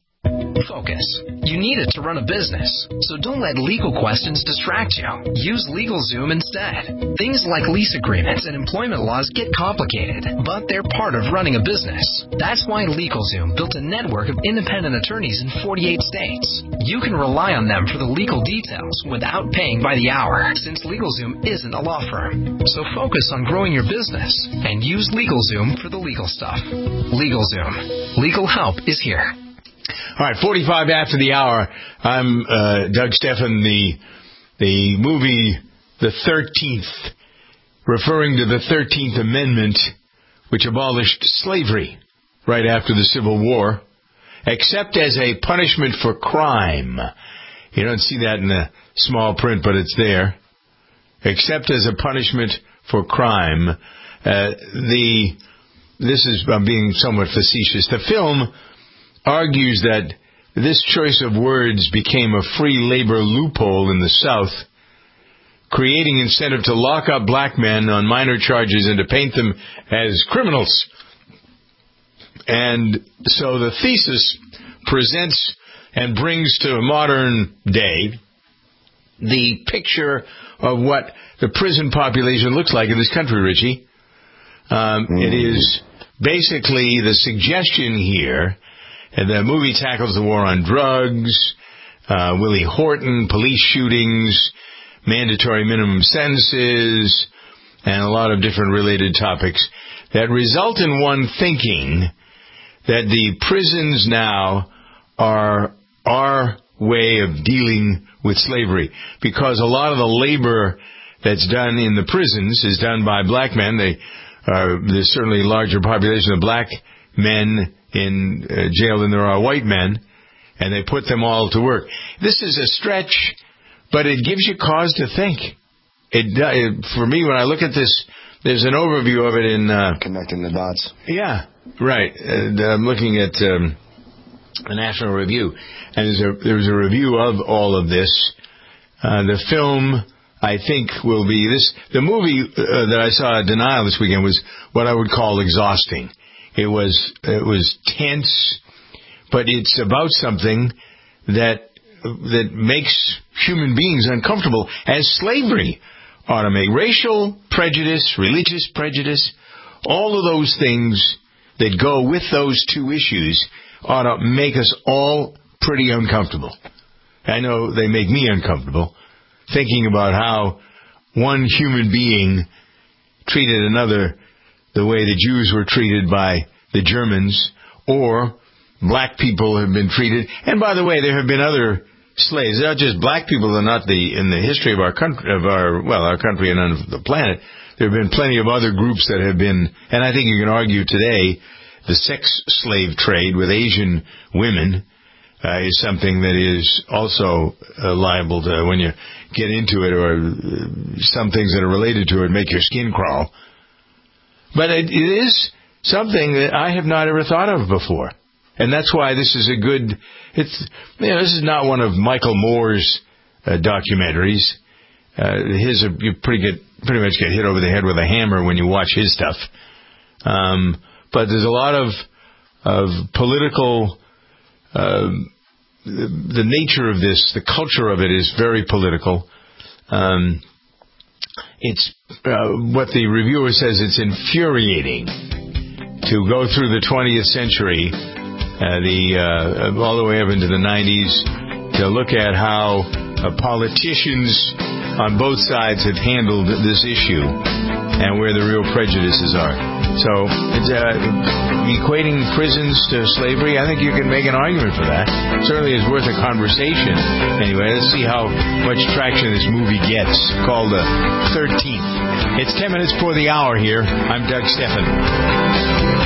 Focus. You need it to run a business, so don't let legal questions distract you. Use LegalZoom instead. Things like lease agreements and employment laws get complicated, but they're part of running a business. That's why LegalZoom built a network of independent attorneys in forty-eight states. You can rely on them for the legal details without paying by the hour, since LegalZoom isn't a law firm. So focus on growing your business and use LegalZoom for the legal stuff. LegalZoom. Legal help is here. All right, forty-five after the hour. I'm uh, Doug Stephan. The the movie The thirteenth, referring to the thirteenth Amendment, which abolished slavery right after the Civil War, except as a punishment for crime. You don't see that in the small print, but it's there. Except as a punishment for crime. Uh, the this is I'm being somewhat facetious. The film argues that this choice of words became a free labor loophole in the South, creating incentive to lock up black men on minor charges and to paint them as criminals. And so the thesis presents and brings to modern day the picture of what the prison population looks like in this country, Richie. Um, mm. It is basically the suggestion here. And the movie tackles the war on drugs, uh, Willie Horton, police shootings, mandatory minimum sentences, and a lot of different related topics that result in one thinking that the prisons now are our way of dealing with slavery. Because a lot of the labor that's done in the prisons is done by black men. They are, there's certainly a larger population of black men in uh, jail than there are white men, and they put them all to work. This is a stretch, but it gives you cause to think. It, it for me, when I look at this, there's an overview of it in uh, connecting the dots. Yeah, right. And I'm looking at um, the National Review, and there's a, there's a review of all of this. Uh, the film, I think, will be this. The movie uh, that I saw at Denial this weekend was what I would call exhausting. It was it was tense, but it's about something that that makes human beings uncomfortable, as slavery ought to make. Racial prejudice, religious prejudice, all of those things that go with those two issues ought to make us all pretty uncomfortable. I know they make me uncomfortable, thinking about how one human being treated another the way the Jews were treated by the Germans, or black people have been treated. And by the way, there have been other slaves. They're not just black people. They're not the in the history of our country, of our well, our country and on the planet. There have been plenty of other groups that have been, and I think you can argue today, the sex slave trade with Asian women uh, is something that is also uh, liable to, when you get into it, or uh, some things that are related to it make your skin crawl. But it, it is something that I have not ever thought of before. And that's why this is a good, it's, you know, this is not one of Michael Moore's uh, documentaries. Uh, his, uh, you pretty get, pretty much get hit over the head with a hammer when you watch his stuff. Um, but there's a lot of, of political, uh, the, the nature of this, the culture of it is very political. Um, it's, uh, what the reviewer says, it's infuriating to go through the twentieth century, uh, the uh, all the way up into the nineties, to look at how uh, politicians on both sides have handled this issue and where the real prejudices are. So, it's, uh, equating prisons to slavery, I think you can make an argument for that. Certainly is worth a conversation. Anyway, let's see how much traction this movie gets, called The thirteenth. It's ten minutes before the hour here. I'm Doug Stephan.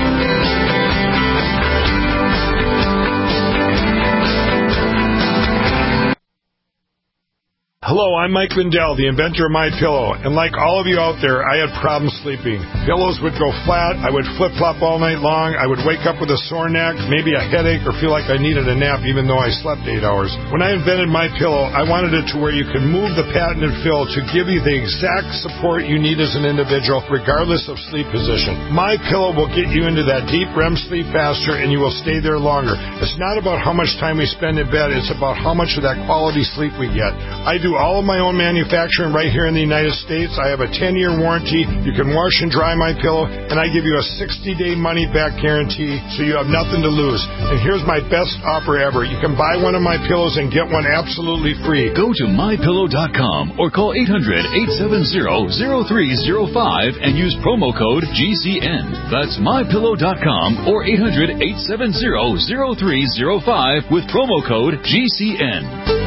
Hello, I'm Mike Lindell, the inventor of MyPillow, and like all of you out there, I had problems sleeping. Pillows would go flat, I would flip-flop all night long, I would wake up with a sore neck, maybe a headache, or feel like I needed a nap even though I slept eight hours. When I invented MyPillow, I wanted it to where you could move the patented fill to give you the exact support you need as an individual, regardless of sleep position. MyPillow will get you into that deep R E M sleep faster, and you will stay there longer. It's not about how much time we spend in bed, it's about how much of that quality sleep we get. I do all of my own manufacturing right here in the United States. I have a ten-year warranty. You can wash and dry MyPillow, and I give you a sixty-day money-back guarantee, so you have nothing to lose. And here's my best offer ever. You can buy one of my pillows and get one absolutely free. Go to my pillow dot com or call eight hundred, eight seven zero, zero three zero five and use promo code G C N. That's my pillow dot com or eight hundred, eight seven zero, zero three zero five with promo code G C N.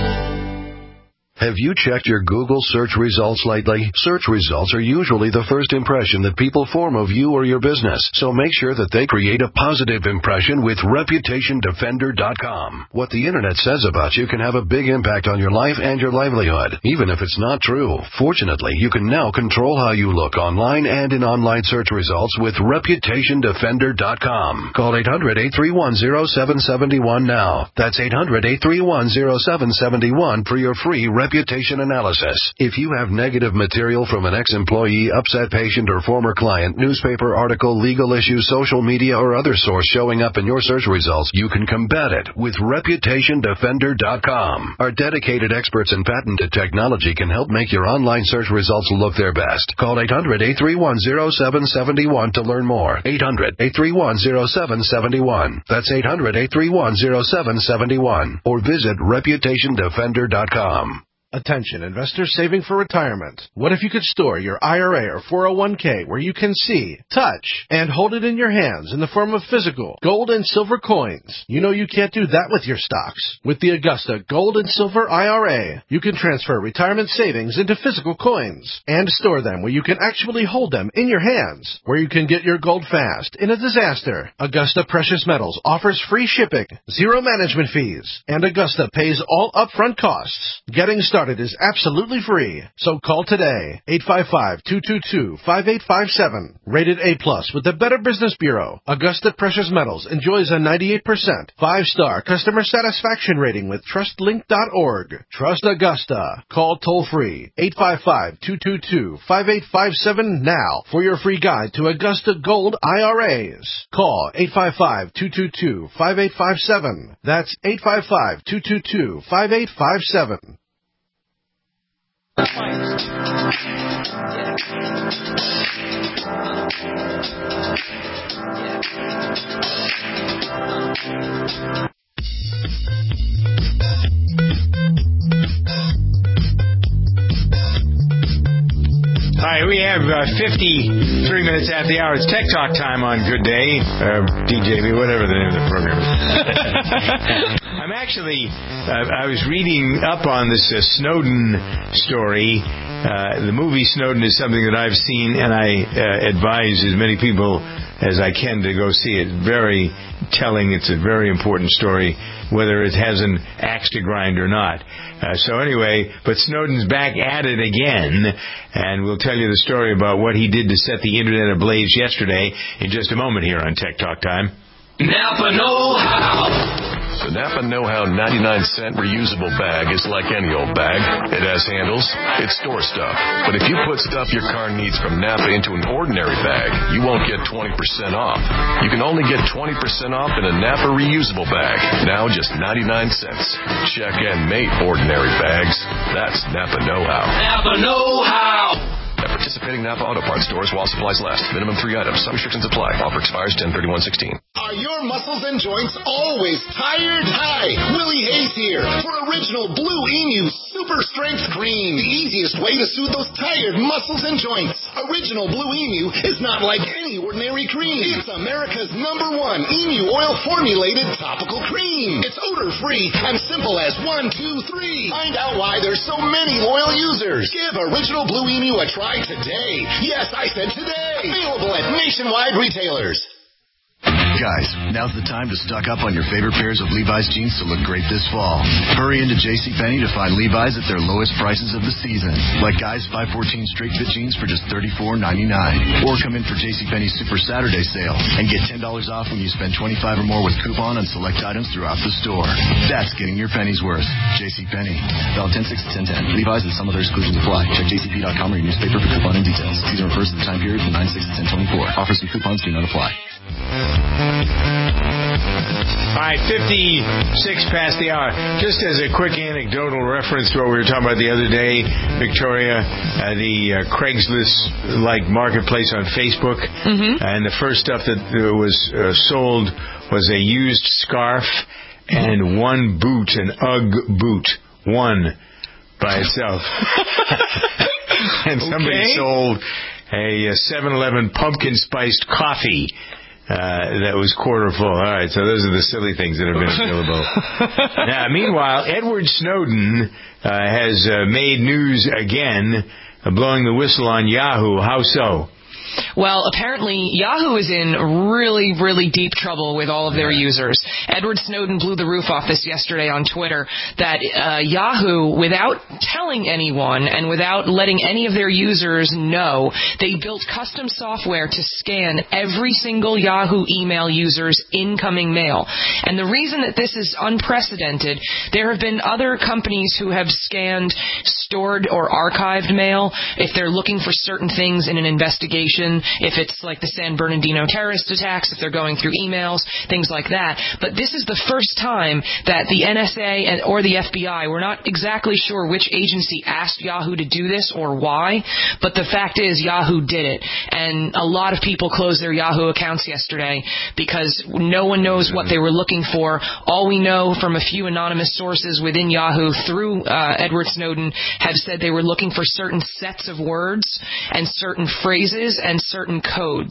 Have you checked your Google search results lately? Search results are usually the first impression that people form of you or your business, so make sure that they create a positive impression with reputation defender dot com. What the internet says about you can have a big impact on your life and your livelihood, even if it's not true. Fortunately, you can now control how you look online and in online search results with reputation defender dot com. Call eight hundred, eight three one, zero seven seven one now. That's eight hundred, eight three one, zero seven seven one for your free reputation analysis. If you have negative material from an ex-employee, upset patient, or former client, newspaper article, legal issue, social media, or other source showing up in your search results, you can combat it with reputation defender dot com. Our dedicated experts in patented technology can help make your online search results look their best. Call eight hundred, eight three one, zero seven seven one to learn more. eight hundred, eight three one, zero seven seven one. That's eight hundred, eight three one, zero seven seven one. Or visit reputation defender dot com. Attention, investors saving for retirement. What if you could store your I R A or four oh one k where you can see, touch, and hold it in your hands in the form of physical gold and silver coins? You know you can't do that with your stocks. With the Augusta Gold and Silver I R A, you can transfer retirement savings into physical coins and store them where you can actually hold them in your hands, where you can get your gold fast in a disaster. Augusta Precious Metals offers free shipping, zero management fees, and Augusta pays all upfront costs. Getting started is absolutely free. So call today, eight five five, two two two, five eight five seven. Rated A plus with the Better Business Bureau, Augusta Precious Metals enjoys a ninety-eight percent five-star customer satisfaction rating with trust link dot org. Trust Augusta. Call toll-free, eight five five, two two two, five eight five seven now for your free guide to Augusta Gold I R As. Call eight five five, two two two, five eight five seven. That's eight five five, two two two, five eight five seven. Hi, we have uh, fifty-three minutes after the hour. It's Tech Talk time on Good Day, uh, D J B, whatever the name of the program is. I'm actually, uh, I was reading up on this uh, Snowden story. Uh, the movie Snowden is something that I've seen, and I uh, advise as many people as I can to go see it. Very telling. It's a very important story, whether it has an axe to grind or not. Uh, so anyway, but Snowden's back at it again, and we'll tell you the story about what he did to set the Internet ablaze yesterday in just a moment here on Tech Talk Time. Napa Know-How. The Napa Know-How ninety-nine cent reusable bag is like any old bag. It has handles. It stores stuff. But if you put stuff your car needs from Napa into an ordinary bag, you won't get twenty percent off. You can only get twenty percent off in a Napa reusable bag. Now just ninety-nine cents. Check and mate ordinary bags. That's Napa Know-How. Napa Know-How. At participating Napa Auto Parts stores while supplies last. Minimum three items. Some restrictions apply. Offer expires ten thirty-one sixteen. Are your muscles and joints always tired? Hi, Willie Hayes here for Original Blue Emu Super Strength Cream. The easiest way to soothe those tired muscles and joints. Original Blue Emu is not like any ordinary cream. It's America's number one emu oil formulated topical cream. It's odor-free and simple as one, two, three. Find out why there's so many loyal users. Give Original Blue Emu a try today. Yes, I said today. Available at nationwide retailers. Guys, now's the time to stock up on your favorite pairs of Levi's jeans to look great this fall. Hurry into JCPenney to find Levi's at their lowest prices of the season. Like guys five fourteen straight fit jeans for just thirty-four ninety-nine. Or come in for JCPenney's Super Saturday sale and get ten dollars off when you spend twenty-five dollars or more with coupon on select items throughout the store. That's getting your pennies worth. JCPenney. Valid ten six to ten ten. Levi's and some other exclusions apply. Check J C P dot com or your newspaper for coupon and details. Season refers to the time period from nine six to ten twenty-four. Offers and coupons do not apply. All right, fifty-six past the hour. Just as a quick anecdotal reference to what we were talking about the other day, Victoria, uh, the uh, Craigslist-like marketplace on Facebook, mm-hmm. and the first stuff that uh, was uh, sold was a used scarf and one boot, an Ugg boot, one by itself. And somebody Okay. sold a seven eleven pumpkin-spiced coffee. Uh, that was quarter full. All right, so those are the silly things that have been available. Now, meanwhile, Edward Snowden uh, has uh, made news again, uh, blowing the whistle on Yahoo. How so? Well, apparently Yahoo is in really, really deep trouble with all of their users. Edward Snowden blew the roof off this yesterday on Twitter that uh, Yahoo, without telling anyone and without letting any of their users know, they built custom software to scan every single Yahoo email user's incoming mail. And the reason that this is unprecedented, there have been other companies who have scanned stored or archived mail if they're looking for certain things in an investigation. If it's like the San Bernardino terrorist attacks, if they're going through emails, things like that. But this is the first time that the N S A and, or the F B I, we're not exactly sure which agency asked Yahoo to do this or why, but the fact is Yahoo did it. And a lot of people closed their Yahoo accounts yesterday because no one knows what they were looking for. All we know from a few anonymous sources within Yahoo through uh, Edward Snowden have said they were looking for certain sets of words and certain phrases and certain codes.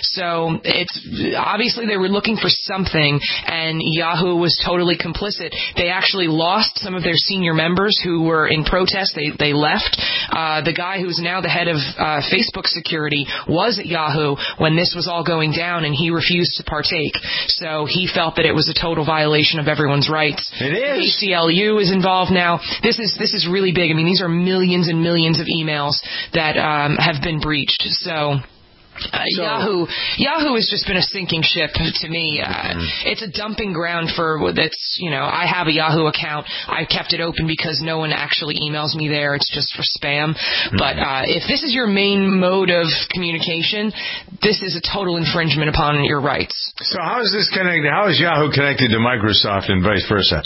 So it's obviously they were looking for something, and Yahoo was totally complicit. They actually lost some of their senior members who were in protest. They they left. Uh, the guy who's now the head of uh, Facebook security was at Yahoo when this was all going down, and he refused to partake. So he felt that it was a total violation of everyone's rights. It is. A C L U is involved now. This is this is really big. I mean, these are millions and millions of emails that um, have been breached. So. Uh, So, Yahoo, Yahoo has just been a sinking ship to me. Uh, mm-hmm. It's a dumping ground for that's. You know, I have a Yahoo account. I kept it open because no one actually emails me there. It's just for spam. Mm-hmm. But uh, if this is your main mode of communication, this is a total infringement upon your rights. So how is this connected? How is Yahoo connected to Microsoft and vice versa?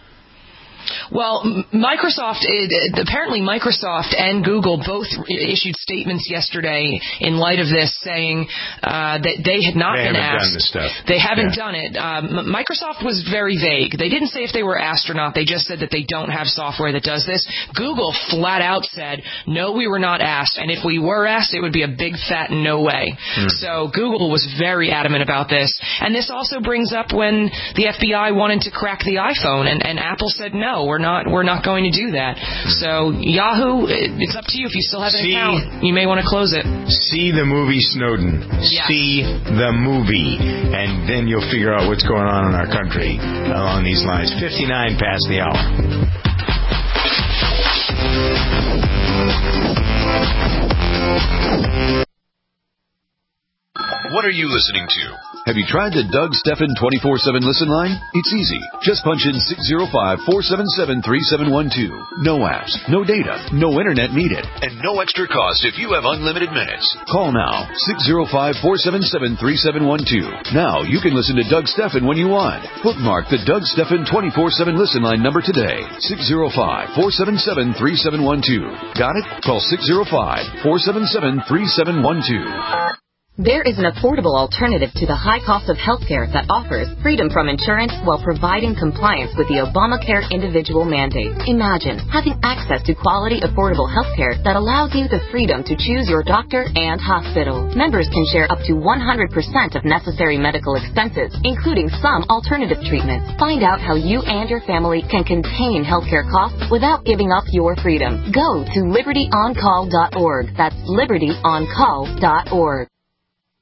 Well, Microsoft, it, apparently Microsoft and Google both issued statements yesterday in light of this saying uh, that they had not they been haven't asked. Done this stuff. They haven't yeah. done it. Um, Microsoft was very vague. They didn't say if they were asked or not. They just said that they don't have software that does this. Google flat out said, no, we were not asked. And if we were asked, it would be a big fat no way. Hmm. So Google was very adamant about this. And this also brings up when the F B I wanted to crack the iPhone, and, and Apple said, no, we're not, we're not going to do that. So Yahoo, it's up to you. If you still have an See, account, you may want to close it. See the movie Snowden. Yes. See the movie. And then you'll figure out what's going on in our country along these lines. fifty-nine past the hour. What are you listening to? Have you tried the Doug Stephan twenty-four seven listen line? It's easy. Just punch in six zero five, four seven seven, three seven one two. No apps, no data, no internet needed. And no extra cost if you have unlimited minutes. Call now, six zero five, four seven seven, three seven one two. Now you can listen to Doug Stephan when you want. Bookmark the Doug Stephan twenty-four seven listen line number today. six zero five, four seven seven, three seven one two. Got it? Call six zero five, four seven seven, three seven one two. There is an affordable alternative to the high cost of healthcare that offers freedom from insurance while providing compliance with the Obamacare individual mandate. Imagine having access to quality, affordable healthcare that allows you the freedom to choose your doctor and hospital. Members can share up to one hundred percent of necessary medical expenses, including some alternative treatments. Find out how you and your family can contain healthcare costs without giving up your freedom. Go to liberty on call dot org. That's liberty on call dot org.